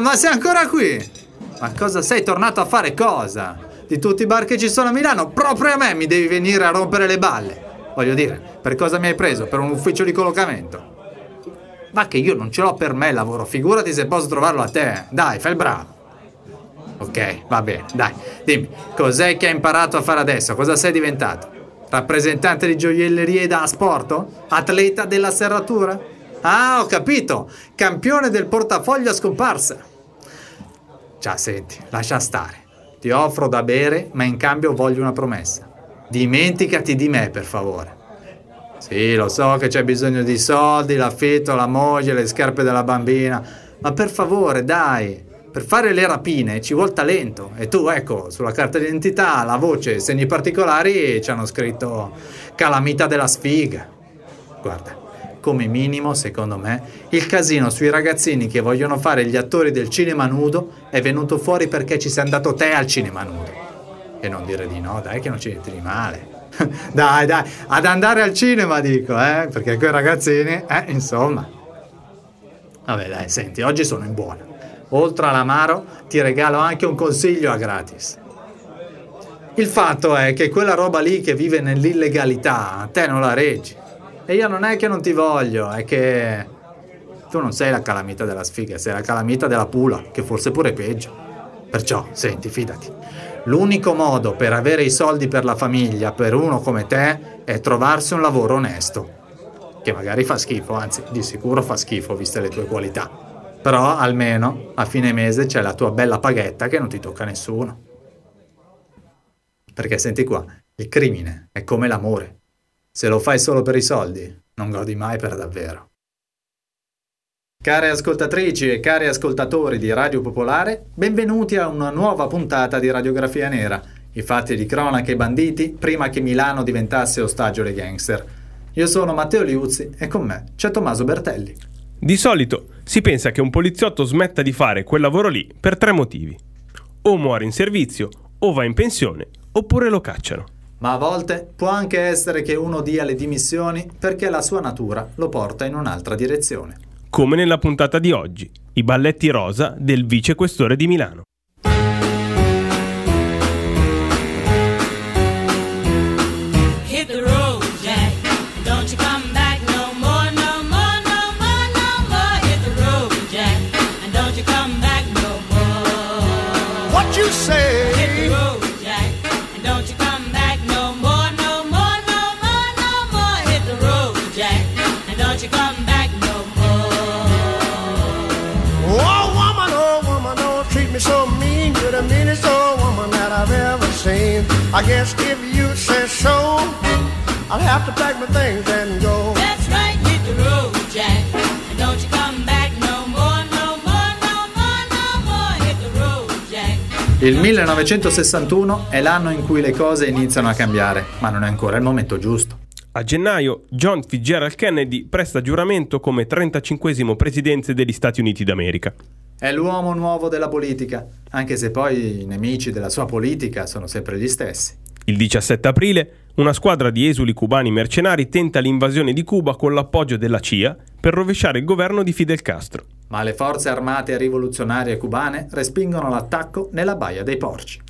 ma sei ancora qui? Ma cosa sei tornato a fare cosa? Di tutti i bar che ci sono a Milano, proprio a me mi devi venire a rompere le balle. Voglio dire, per cosa mi hai preso? Per un ufficio di collocamento? Ma che io non ce l'ho per me il lavoro, figurati se posso trovarlo a te. Dai, fai il bravo. Ok, va bene, dai, dimmi, cos'è che hai imparato a fare adesso? Cosa sei diventato? Rappresentante di gioiellerie da asporto? Atleta della serratura? Ah, ho capito, campione del portafoglio a scomparsa. Già, senti, lascia stare. Ti offro da bere, ma in cambio voglio una promessa. Dimenticati di me, per favore. Sì, lo so che c'è bisogno di soldi, l'affitto, la moglie, le scarpe della bambina, ma per favore, dai. Per fare le rapine ci vuol talento. E tu, ecco, sulla carta d'identità, la voce, segni particolari, ci hanno scritto calamita della sfiga. Guarda, come minimo, secondo me, il casino sui ragazzini che vogliono fare gli attori del cinema nudo è venuto fuori perché ci sei andato te al cinema nudo. E non dire di no, dai, che non ci niente di male. Dai, ad andare al cinema, dico, perché quei ragazzini, insomma. Vabbè, dai, senti, oggi sono in buona. Oltre all'amaro ti regalo anche un consiglio a gratis. Il fatto è che quella roba lì che vive nell'illegalità a te non la reggi. E io non è che non ti voglio, è che tu non sei la calamita della sfiga, sei la calamita della pula, che forse pure è peggio. Perciò, senti, fidati, l'unico modo per avere i soldi per la famiglia, per uno come te, è trovarsi un lavoro onesto. Che magari fa schifo, anzi, di sicuro fa schifo, viste le tue qualità. Però almeno a fine mese c'è la tua bella paghetta che non ti tocca nessuno. Perché senti qua, il crimine è come l'amore. Se lo fai solo per i soldi, non godi mai per davvero. Care ascoltatrici e cari ascoltatori di Radio Popolare, benvenuti a una nuova puntata di Radiografia Nera, i fatti di cronaca e banditi prima che Milano diventasse ostaggio dei gangster. Io sono Matteo Liuzzi e con me c'è Tommaso Bertelli. Di solito si pensa che un poliziotto smetta di fare quel lavoro lì per 3 motivi. O muore in servizio, o va in pensione, oppure lo cacciano. Ma a volte può anche essere che uno dia le dimissioni perché la sua natura lo porta in un'altra direzione. Come nella puntata di oggi, i balletti rosa del vicequestore di Milano. I guess if you say so, I'll have to pack my things and go. That's right, hit the road, Jack, and don't you come back no more, no more, no more, no more, hit the road, Jack. Il 1961 è l'anno in cui le cose iniziano a cambiare, ma non è ancora il momento giusto. A gennaio, John Fitzgerald Kennedy presta giuramento come 35esimo presidente degli Stati Uniti d'America. È l'uomo nuovo della politica, anche se poi i nemici della sua politica sono sempre gli stessi. Il 17 aprile, una squadra di esuli cubani mercenari tenta l'invasione di Cuba con l'appoggio della CIA per rovesciare il governo di Fidel Castro. Ma le forze armate rivoluzionarie cubane respingono l'attacco nella Baia dei Porci.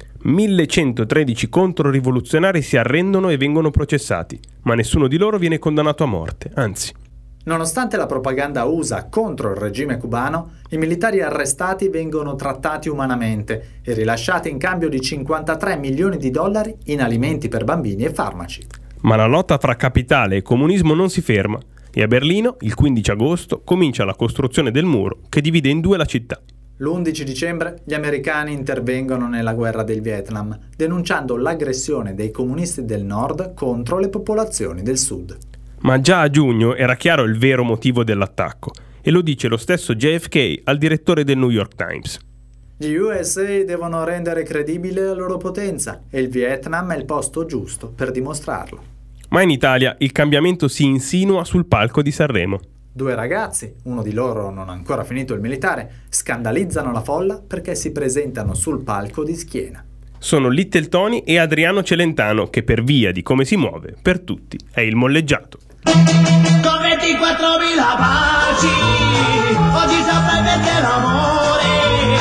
1113 controrivoluzionari si arrendono e vengono processati, ma nessuno di loro viene condannato a morte, anzi. Nonostante la propaganda USA contro il regime cubano, i militari arrestati vengono trattati umanamente e rilasciati in cambio di $53 milioni in alimenti per bambini e farmaci. Ma la lotta fra capitale e comunismo non si ferma e a Berlino, il 15 agosto, comincia la costruzione del muro che divide in 2 la città. L'11 dicembre gli americani intervengono nella guerra del Vietnam, denunciando l'aggressione dei comunisti del nord contro le popolazioni del sud. Ma già a giugno era chiaro il vero motivo dell'attacco e lo dice lo stesso JFK al direttore del New York Times. Gli USA devono rendere credibile la loro potenza e il Vietnam è il posto giusto per dimostrarlo. Ma in Italia il cambiamento si insinua sul palco di Sanremo. 2 ragazzi, uno di loro non ha ancora finito il militare, scandalizzano la folla perché si presentano sul palco di schiena. Sono Little Tony e Adriano Celentano che per via di come si muove, per tutti è il molleggiato. Con 24.000 baci, oggi saprai perché l'amore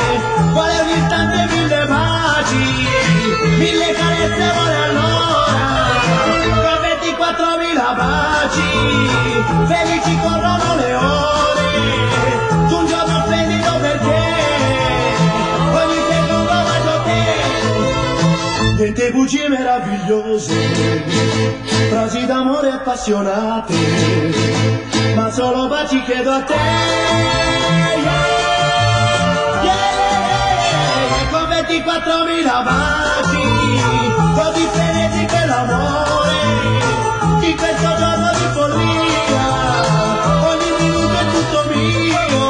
delle bugie meravigliose, frasi d'amore appassionate, ma solo baci chiedo a te. Con 24.000 baci, così frenesi che l'amore, di questo giorno di follia, ogni minuto è tutto mio.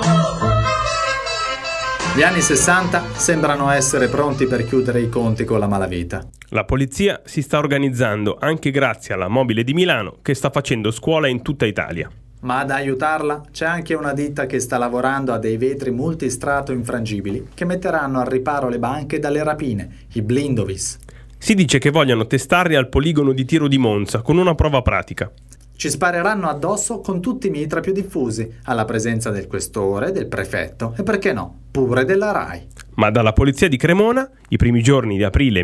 Gli anni 60 sembrano essere pronti per chiudere i conti con la malavita. La polizia si sta organizzando anche grazie alla Mobile di Milano, che sta facendo scuola in tutta Italia. Ma ad aiutarla c'è anche una ditta che sta lavorando a dei vetri multistrato infrangibili che metteranno al riparo le banche dalle rapine, i Blindovis. Si dice che vogliano testarli al poligono di tiro di Monza con una prova pratica. Ci spareranno addosso con tutti i mitra più diffusi, alla presenza del questore, del prefetto e, perché no, pure della RAI. Ma dalla polizia di Cremona, i primi giorni di aprile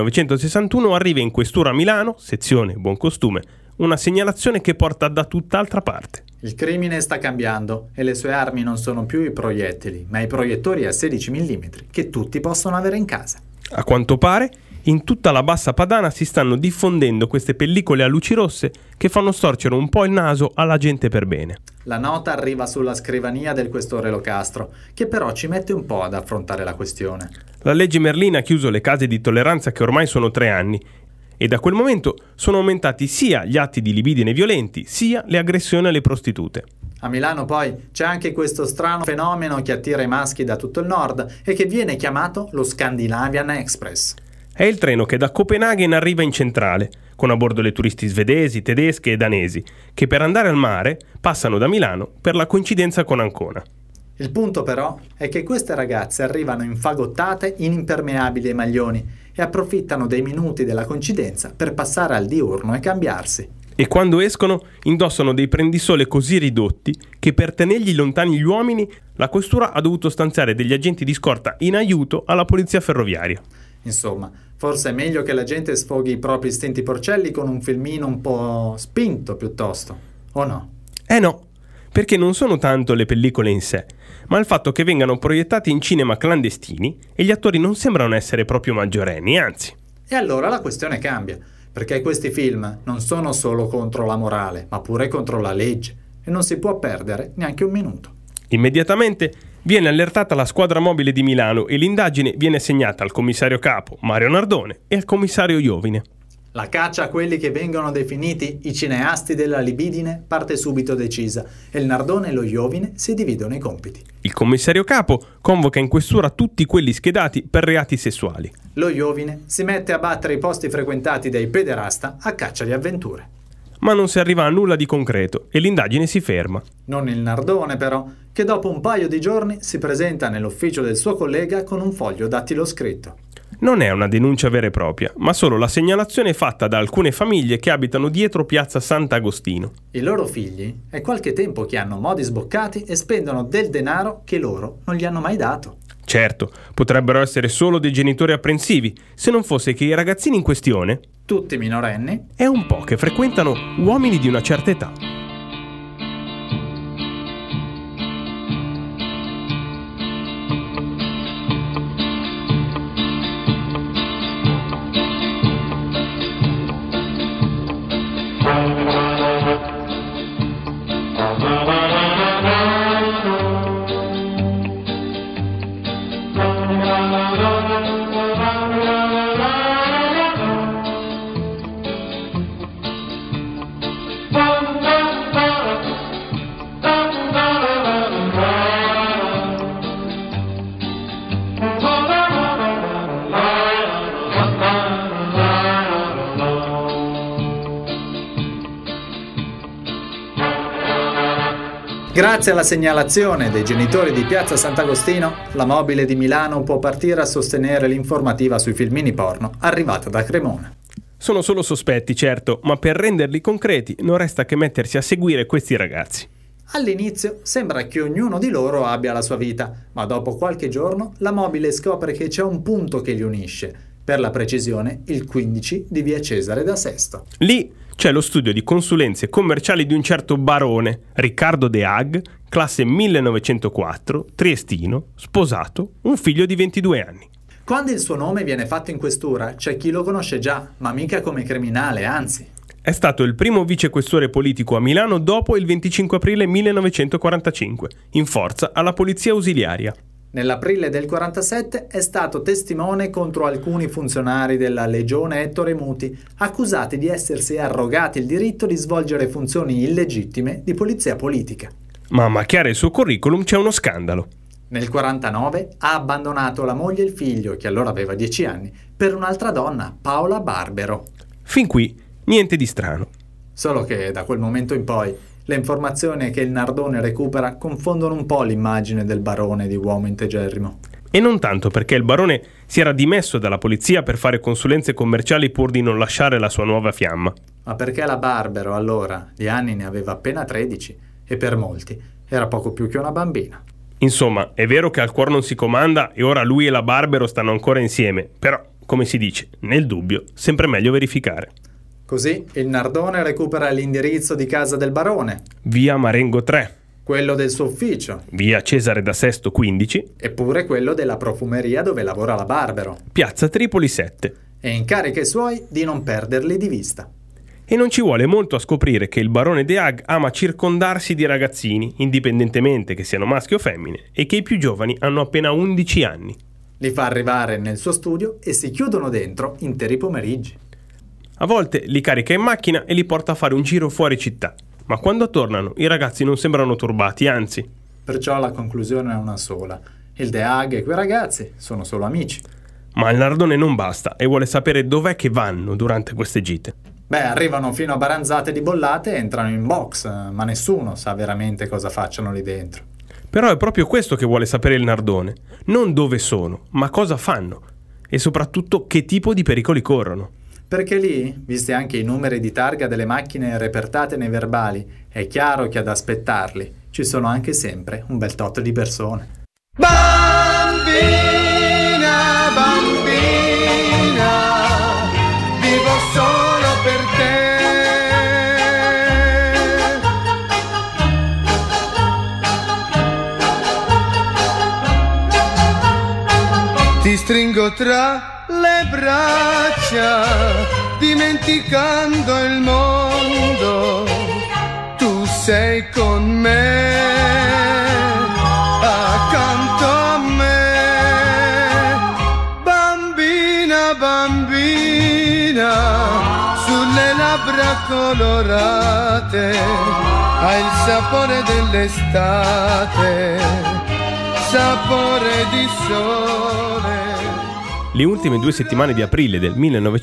1961, arriva in questura a Milano, sezione buon costume, una segnalazione che porta da tutt'altra parte. Il crimine sta cambiando e le sue armi non sono più i proiettili, ma i proiettori a 16 mm che tutti possono avere in casa. A quanto pare, in tutta la bassa padana si stanno diffondendo queste pellicole a luci rosse che fanno storcere un po' il naso alla gente per bene. La nota arriva sulla scrivania del questore Locastro, che però ci mette un po' ad affrontare la questione. La legge Merlin ha chiuso le case di tolleranza che ormai sono 3 anni e da quel momento sono aumentati sia gli atti di libidine violenti sia le aggressioni alle prostitute. A Milano poi c'è anche questo strano fenomeno che attira i maschi da tutto il nord e che viene chiamato lo Scandinavian Express. È il treno che da Copenaghen arriva in centrale, con a bordo le turisti svedesi, tedesche e danesi, che per andare al mare passano da Milano per la coincidenza con Ancona. Il punto però è che queste ragazze arrivano infagottate in impermeabili e maglioni e approfittano dei minuti della coincidenza per passare al diurno e cambiarsi. E quando escono indossano dei prendisole così ridotti che per tenergli lontani gli uomini la questura ha dovuto stanziare degli agenti di scorta in aiuto alla polizia ferroviaria. Insomma, forse è meglio che la gente sfoghi i propri istinti porcelli con un filmino un po' spinto piuttosto, o no? No, perché non sono tanto le pellicole in sé, ma il fatto che vengano proiettati in cinema clandestini e gli attori non sembrano essere proprio maggiorenni, anzi. E allora la questione cambia, perché questi film non sono solo contro la morale, ma pure contro la legge, e non si può perdere neanche un minuto. Immediatamente viene allertata la squadra mobile di Milano e l'indagine viene segnata al commissario capo Mario Nardone e al commissario Iovine. La caccia a quelli che vengono definiti i cineasti della libidine parte subito decisa e il Nardone e lo Iovine si dividono i compiti. Il commissario capo convoca in questura tutti quelli schedati per reati sessuali. Lo Iovine si mette a battere i posti frequentati dai pederasta a caccia di avventure. Ma non si arriva a nulla di concreto e l'indagine si ferma. Non il Nardone però, che dopo un paio di giorni si presenta nell'ufficio del suo collega con un foglio dattiloscritto. Non è una denuncia vera e propria, ma solo la segnalazione fatta da alcune famiglie che abitano dietro piazza Sant'Agostino. I loro figli è qualche tempo che hanno modi sboccati e spendono del denaro che loro non gli hanno mai dato. Certo, potrebbero essere solo dei genitori apprensivi, se non fosse che i ragazzini in questione, tutti minorenni, è un po' che frequentano uomini di una certa età. Grazie alla segnalazione dei genitori di piazza Sant'Agostino, la mobile di Milano può partire a sostenere l'informativa sui filmini porno arrivata da Cremona. Sono solo sospetti, certo, ma per renderli concreti non resta che mettersi a seguire questi ragazzi. All'inizio sembra che ognuno di loro abbia la sua vita, ma dopo qualche giorno la mobile scopre che c'è un punto che li unisce, per la precisione il 15 di via Cesare da Sesto. Lì c'è lo studio di consulenze commerciali di un certo barone, Riccardo De Haag, classe 1904, triestino, sposato, un figlio di 22 anni. Quando il suo nome viene fatto in questura, c'è chi lo conosce già, ma mica come criminale, anzi. È stato il primo vicequestore politico a Milano dopo il 25 aprile 1945, in forza alla polizia ausiliaria. Nell'aprile del 47 è stato testimone contro alcuni funzionari della Legione Ettore Muti, accusati di essersi arrogati il diritto di svolgere funzioni illegittime di polizia politica. Ma a macchiare il suo curriculum c'è uno scandalo. Nel 49 ha abbandonato la moglie e il figlio, che allora aveva 10 anni, per un'altra donna, Paola Barbero. Fin qui niente di strano. Solo che da quel momento in poi le informazioni che il Nardone recupera confondono un po' l'immagine del barone di uomo integerrimo. E non tanto perché il barone si era dimesso dalla polizia per fare consulenze commerciali pur di non lasciare la sua nuova fiamma. Ma perché la Barbero allora di anni ne aveva appena 13 e per molti era poco più che una bambina. Insomma, è vero che al cuor non si comanda e ora lui e la Barbero stanno ancora insieme, però, come si dice, nel dubbio, sempre meglio verificare. Così il Nardone recupera l'indirizzo di casa del barone, Via Marengo 3, quello del suo ufficio, via Cesare da Sesto 15, eppure quello della profumeria dove lavora la Barbero, piazza Tripoli 7. e incarica i suoi di non perderli di vista. E non ci vuole molto a scoprire che il barone De Haag ama circondarsi di ragazzini, indipendentemente che siano maschi o femmine, e che i più giovani hanno appena 11 anni. Li fa arrivare nel suo studio e si chiudono dentro interi pomeriggi. A volte li carica in macchina e li porta a fare un giro fuori città, ma quando tornano i ragazzi non sembrano turbati, anzi. Perciò la conclusione è una sola. Il De Haag e quei ragazzi sono solo amici. Ma il Nardone non basta e vuole sapere dov'è che vanno durante queste gite. Beh, arrivano fino a Baranzate di Bollate e entrano in box, ma nessuno sa veramente cosa facciano lì dentro. Però è proprio questo che vuole sapere il Nardone. Non dove sono, ma cosa fanno. E soprattutto che tipo di pericoli corrono. Perché lì, visti anche i numeri di targa delle macchine repertate nei verbali, è chiaro che ad aspettarli ci sono anche sempre un bel tot di persone. Bambina, bambina, vivo solo per te. Ti stringo tra le braccia, dimenticando il mondo. Tu sei con me, accanto a me. Bambina, bambina, sulle labbra colorate, hai il sapore dell'estate, sapore di sole. Le ultime 2 settimane di aprile del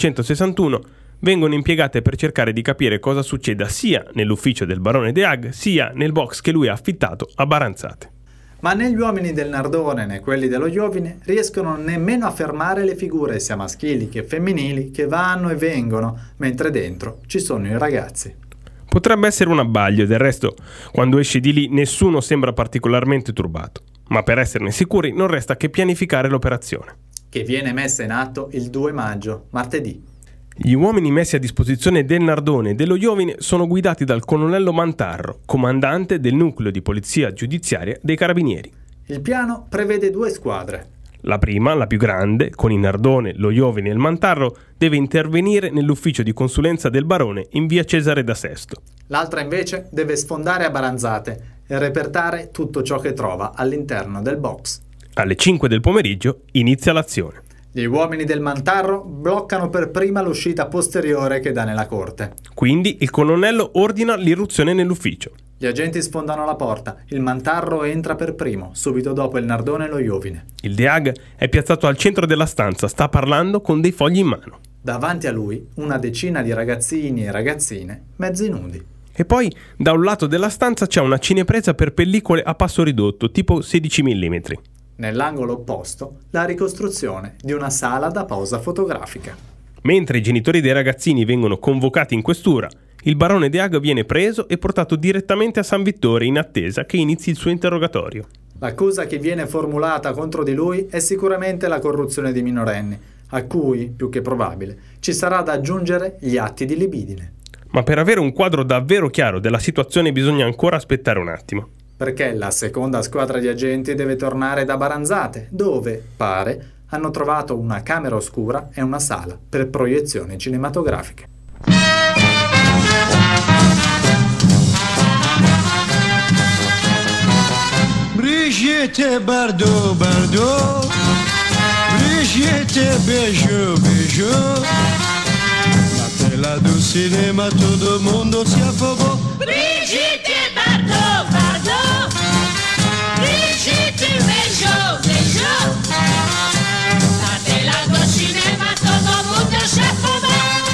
1961 vengono impiegate per cercare di capire cosa succeda sia nell'ufficio del barone De Haag sia nel box che lui ha affittato a Baranzate. Ma né gli uomini del Nardone né quelli dello Iovine riescono nemmeno a fermare le figure sia maschili che femminili che vanno e vengono, mentre dentro ci sono i ragazzi. Potrebbe essere un abbaglio, del resto, quando esce di lì nessuno sembra particolarmente turbato. Ma per esserne sicuri non resta che pianificare l'operazione, Che viene messa in atto il 2 maggio, martedì. Gli uomini messi a disposizione del Nardone e dello Iovine sono guidati dal colonnello Mantarro, comandante del nucleo di polizia giudiziaria dei Carabinieri. Il piano prevede 2 squadre. La prima, la più grande, con il Nardone, lo Iovine e il Mantarro, deve intervenire nell'ufficio di consulenza del barone in via Cesare da Sesto. L'altra invece deve sfondare a Baranzate e repertare tutto ciò che trova all'interno del box. Alle 5 del pomeriggio inizia l'azione. Gli uomini del Mantarro bloccano per prima l'uscita posteriore che dà nella corte. Quindi il colonnello ordina l'irruzione nell'ufficio. Gli agenti sfondano la porta, il Mantarro entra per primo, subito dopo il Nardone e lo Iovine. Il De Haag è piazzato al centro della stanza, sta parlando con dei fogli in mano. Davanti a lui una decina di ragazzini e ragazzine mezzi nudi. E poi da un lato della stanza c'è una cinepresa per pellicole a passo ridotto, tipo 16 mm. Nell'angolo opposto la ricostruzione di una sala da posa fotografica. Mentre i genitori dei ragazzini vengono convocati in questura, il barone De Haag viene preso e portato direttamente a San Vittore in attesa che inizi il suo interrogatorio. L'accusa che viene formulata contro di lui è sicuramente la corruzione di minorenni, a cui, più che probabile, ci sarà da aggiungere gli atti di libidine. Ma per avere un quadro davvero chiaro della situazione bisogna ancora aspettare un attimo. Perché la seconda squadra di agenti deve tornare da Baranzate, dove, pare, hanno trovato una camera oscura e una sala per proiezioni cinematografiche. Brigitte Bardot, Bardot, Brigitte Bijou, Bijou. La tela do cinema, todo mundo se afogou. Brigitte Bardot, Bardot, Brigitte Bijou, Bijou. La tela do cinema, todo mundo se afogou.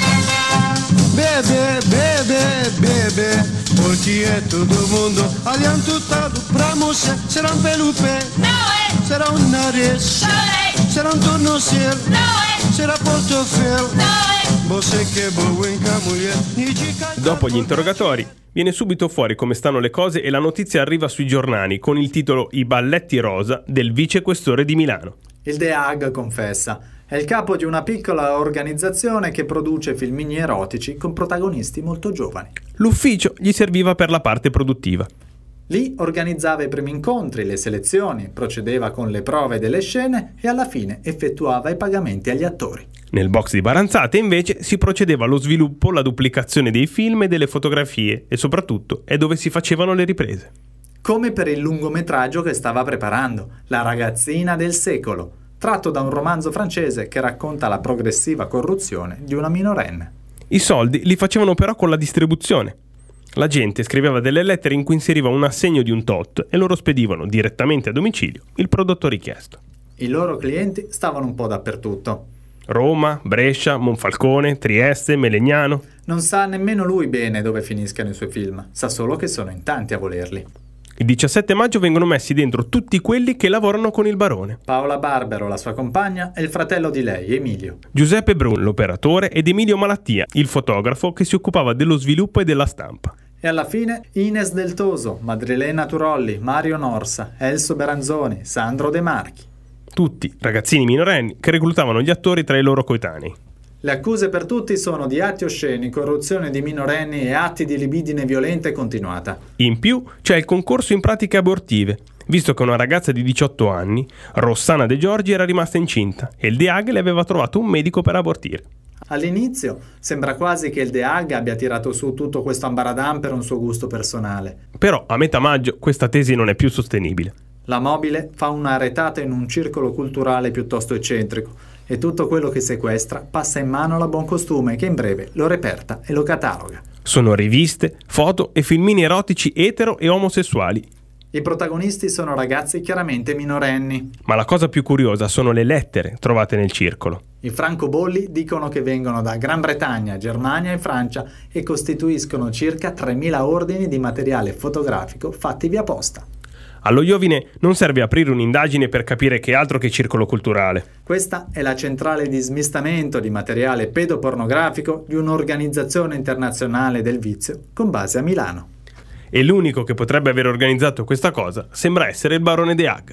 Bebê, bebê, bebê, porque é todo mundo aliantutado pra você. Será um pelupé, No è, será um nariz, sole, será um tornozelo, no è, será portofel. no è. Você que é boa em mulher, e de cantar. Dopo gli interrogatori, viene subito fuori come stanno le cose e la notizia arriva sui giornali con il titolo I balletti rosa del vicequestore di Milano. Il The Hague confessa: è il capo di una piccola organizzazione che produce filmini erotici con protagonisti molto giovani. L'ufficio gli serviva per la parte produttiva. Lì organizzava i primi incontri, le selezioni, procedeva con le prove delle scene e alla fine effettuava i pagamenti agli attori. Nel box di Baranzate invece si procedeva allo sviluppo, la duplicazione dei film e delle fotografie e soprattutto è dove si facevano le riprese. Come per il lungometraggio che stava preparando, La ragazzina del secolo, tratto da un romanzo francese che racconta la progressiva corruzione di una minorenne. I soldi li facevano però con la distribuzione. La gente scriveva delle lettere in cui inseriva un assegno di un tot e loro spedivano direttamente a domicilio il prodotto richiesto. I loro clienti stavano un po' dappertutto. Roma, Brescia, Monfalcone, Trieste, Melegnano. Non sa nemmeno lui bene dove finiscano i suoi film, sa solo che sono in tanti a volerli. Il 17 maggio vengono messi dentro tutti quelli che lavorano con il barone. Paola Barbero, la sua compagna, e il fratello di lei, Emilio. Giuseppe Brun, l'operatore, ed Emilio Malattia, il fotografo che si occupava dello sviluppo e della stampa. E alla fine Ines Del Toso, Madrilena Turolli, Mario Norsa, Elso Beranzoni, Sandro De Marchi. Tutti ragazzini minorenni che reclutavano gli attori tra i loro coetanei. Le accuse per tutti sono di atti osceni, corruzione di minorenni e atti di libidine violenta e continuata. In più c'è il concorso in pratiche abortive, visto che una ragazza di 18 anni, Rossana De Giorgi, era rimasta incinta e il The Hague le aveva trovato un medico per abortire. All'inizio sembra quasi che il The Hague abbia tirato su tutto questo ambaradàn per un suo gusto personale. Però a metà maggio questa tesi non è più sostenibile. La Mobile fa una retata in un circolo culturale piuttosto eccentrico e tutto quello che sequestra passa in mano alla Buoncostume che in breve lo reperta e lo cataloga. Sono riviste, foto e filmini erotici etero e omosessuali. I protagonisti sono ragazzi chiaramente minorenni. Ma la cosa più curiosa sono le lettere trovate nel circolo. I francobolli dicono che vengono da Gran Bretagna, Germania e Francia e costituiscono circa 3.000 ordini di materiale fotografico fatti via posta. Allo Iovine non serve aprire un'indagine per capire che altro che circolo culturale. Questa è la centrale di smistamento di materiale pedopornografico di un'organizzazione internazionale del vizio con base a Milano. E l'unico che potrebbe aver organizzato questa cosa sembra essere il barone The Hague.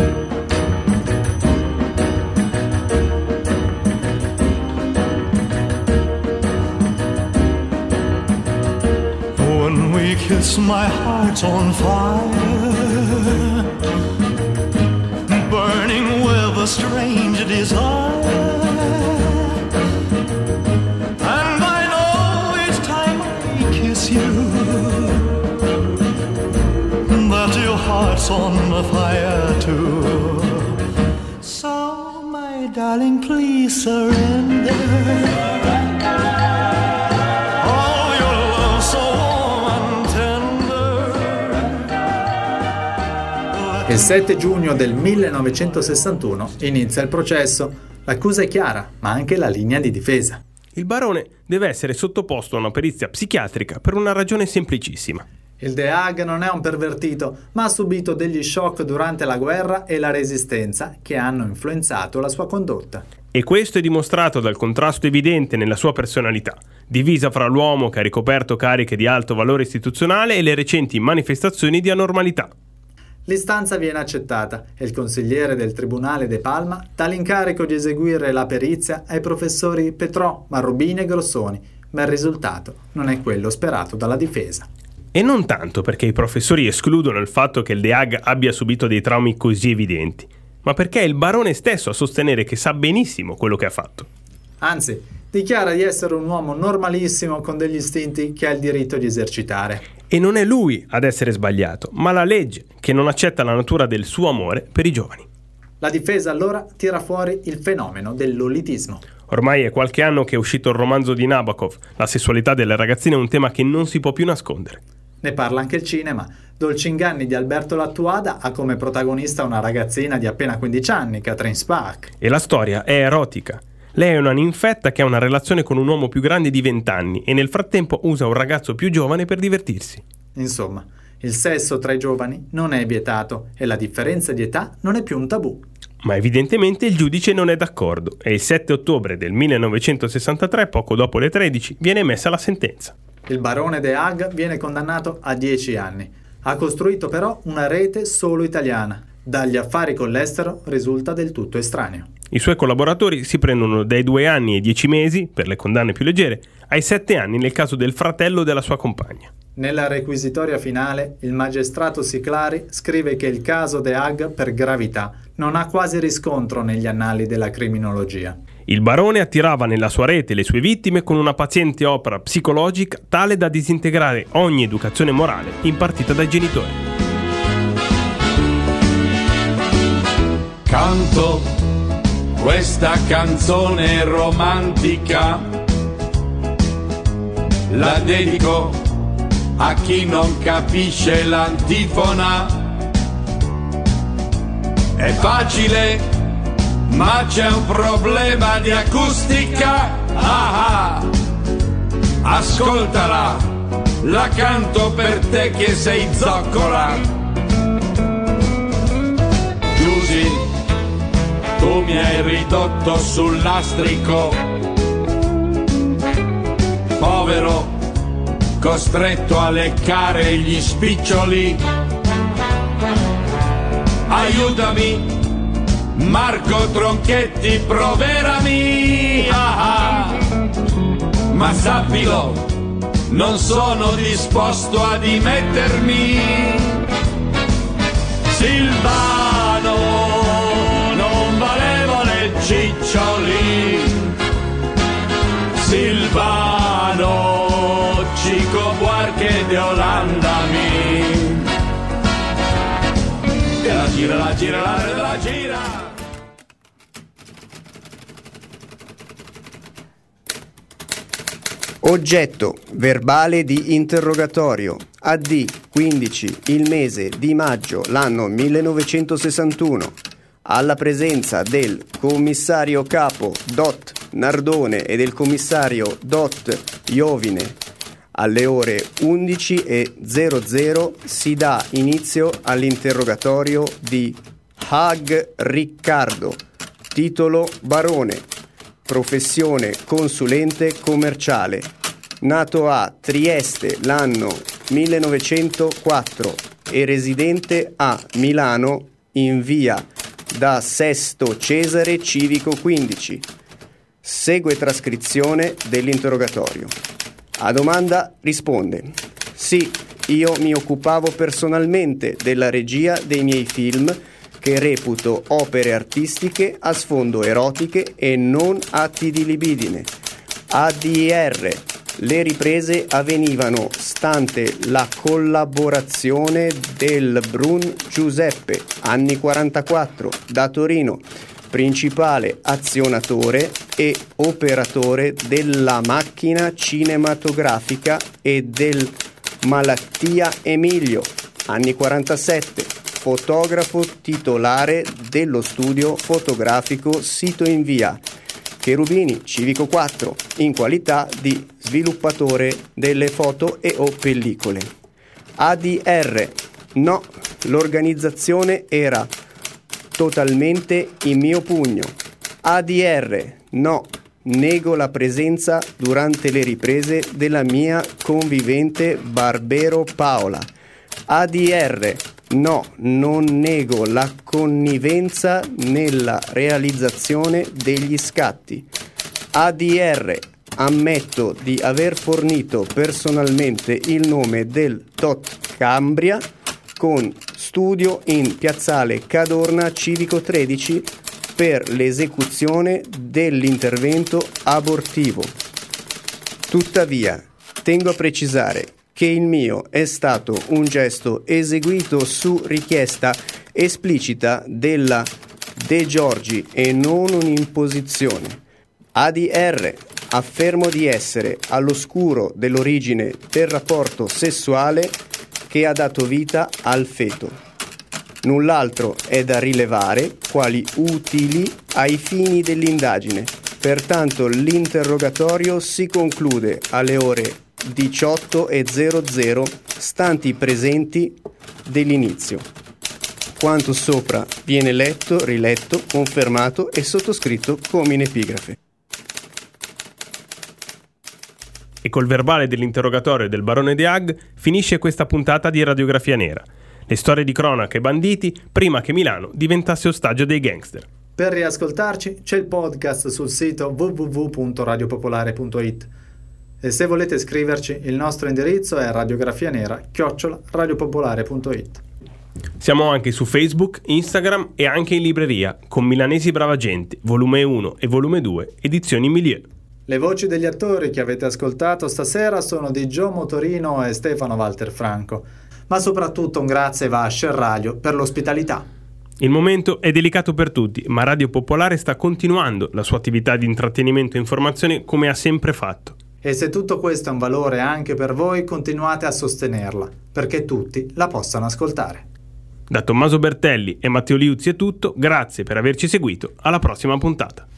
When we kiss, my heart's on fire, burning with a strange desire. And I know each time I kiss you that your heart's on fire too. So, my darling, please surrender. Il 7 giugno del 1961 inizia il processo. L'accusa è chiara, ma anche la linea di difesa. Il barone deve essere sottoposto a una perizia psichiatrica per una ragione semplicissima. Il The Hague non è un pervertito, ma ha subito degli shock durante la guerra e la resistenza che hanno influenzato la sua condotta. E questo è dimostrato dal contrasto evidente nella sua personalità, divisa fra l'uomo che ha ricoperto cariche di alto valore istituzionale e le recenti manifestazioni di anormalità. L'istanza viene accettata e il consigliere del Tribunale De Palma dà l'incarico di eseguire la perizia ai professori Petrò, Marrubini e Grossoni, ma il risultato non è quello sperato dalla difesa. E non tanto perché i professori escludono il fatto che il The Hague abbia subito dei traumi così evidenti. ma perché è il barone stesso a sostenere che sa benissimo quello che ha fatto. Anzi, dichiara di essere un uomo normalissimo con degli istinti che ha il diritto di esercitare. E non è lui ad essere sbagliato, ma la legge che non accetta la natura del suo amore per i giovani. La difesa allora tira fuori il fenomeno del lollitismo. Ormai è qualche anno che è uscito il romanzo di Nabokov. La sessualità delle ragazzine è un tema che non si può più nascondere. Ne parla anche il cinema. Dolci inganni di Alberto Lattuada ha come protagonista una ragazzina di appena 15 anni, Catherine Spaak. E la storia è erotica. Lei è una ninfetta che ha una relazione con un uomo più grande di 20 anni e nel frattempo usa un ragazzo più giovane per divertirsi. Insomma, il sesso tra i giovani non è vietato e la differenza di età non è più un tabù. Ma evidentemente il giudice non è d'accordo e il 7 ottobre del 1963, poco dopo le 13, viene emessa la sentenza. Il barone De Haag viene condannato a 10 anni. Ha costruito però una rete solo italiana. Dagli affari con l'estero risulta del tutto estraneo. I suoi collaboratori si prendono dai 2 anni e 10 mesi, per le condanne più leggere, ai 7 anni nel caso del fratello della sua compagna. Nella requisitoria finale, il magistrato Siclari scrive che il caso De Haag, per gravità, non ha quasi riscontro negli annali della criminologia. Il barone attirava nella sua rete le sue vittime con una paziente opera psicologica tale da disintegrare ogni educazione morale impartita dai genitori. Canto questa canzone romantica, la dedico a chi non capisce l'antifona. È facile, ma c'è un problema di acustica. Ah, ascoltala, la canto per te che sei zoccola. Giusy, tu mi hai ridotto sul lastrico, povero, costretto a leccare gli spiccioli. Aiutami, Marco Tronchetti, proverami. Ah, ma sappilo, non sono disposto a dimettermi. Silvano, non valevo le ciccioli. Silvano, Chico Buarque de Olandami. E la gira, la gira, la gira. Oggetto verbale di interrogatorio. AD 15 il mese di maggio l'anno 1961. Alla presenza del commissario capo Dott Nardone e del commissario Dott Iovine, alle ore 11:00 si dà inizio all'interrogatorio di Haag Riccardo, titolo barone, professione consulente commerciale, nato a Trieste l'anno 1904 e residente a Milano in via da Sesto Cesare Civico 15. Segue trascrizione dell'interrogatorio. A domanda risponde: sì, io mi occupavo personalmente della regia dei miei film che reputo opere artistiche a sfondo erotiche e non atti di libidine. ADR. Le riprese avvenivano stante la collaborazione del Brun Giuseppe, anni 44, da Torino, principale azionatore e operatore della macchina cinematografica, e del Malattia Emilio, anni 47, fotografo titolare dello studio fotografico sito in via Cherubini Civico 4, in qualità di sviluppatore delle foto e o pellicole. ADR. No, l'organizzazione era totalmente in mio pugno. ADR. No, nego la presenza durante le riprese della mia convivente Barbero Paola. ADR. No, non nego la connivenza nella realizzazione degli scatti. ADR. Ammetto di aver fornito personalmente il nome del Dott Cambria con studio in Piazzale Cadorna Civico 13 per l'esecuzione dell'intervento abortivo. Tuttavia, tengo a precisare che il mio è stato un gesto eseguito su richiesta esplicita della De Giorgi e non un'imposizione. ADR, affermo di essere all'oscuro dell'origine del rapporto sessuale che ha dato vita al feto. Null'altro è da rilevare quali utili ai fini dell'indagine. Pertanto l'interrogatorio si conclude alle ore 18:00 stanti i presenti dell'inizio. Quanto sopra viene letto, riletto, confermato e sottoscritto come in epigrafe. E col verbale dell'interrogatorio del barone de Haag finisce questa puntata di Radiografia Nera. Le storie di cronaca e banditi prima che Milano diventasse ostaggio dei gangster. Per riascoltarci c'è il podcast sul sito www.radiopopolare.it e se volete scriverci il nostro indirizzo è radiografianera@radiopopolare.it. Siamo anche su Facebook, Instagram e anche in libreria con Milanesi Brava Gente, volume 1 e volume 2, edizioni Milieu. Le voci degli attori che avete ascoltato stasera sono di Gio Motorino e Stefano Walter Franco, ma soprattutto un grazie va a Scerraglio per l'ospitalità. Il momento è delicato per tutti, ma Radio Popolare sta continuando la sua attività di intrattenimento e informazione come ha sempre fatto. E se tutto questo è un valore anche per voi, continuate a sostenerla, perché tutti la possano ascoltare. Da Tommaso Bertelli e Matteo Liuzzi è tutto, grazie per averci seguito, alla prossima puntata.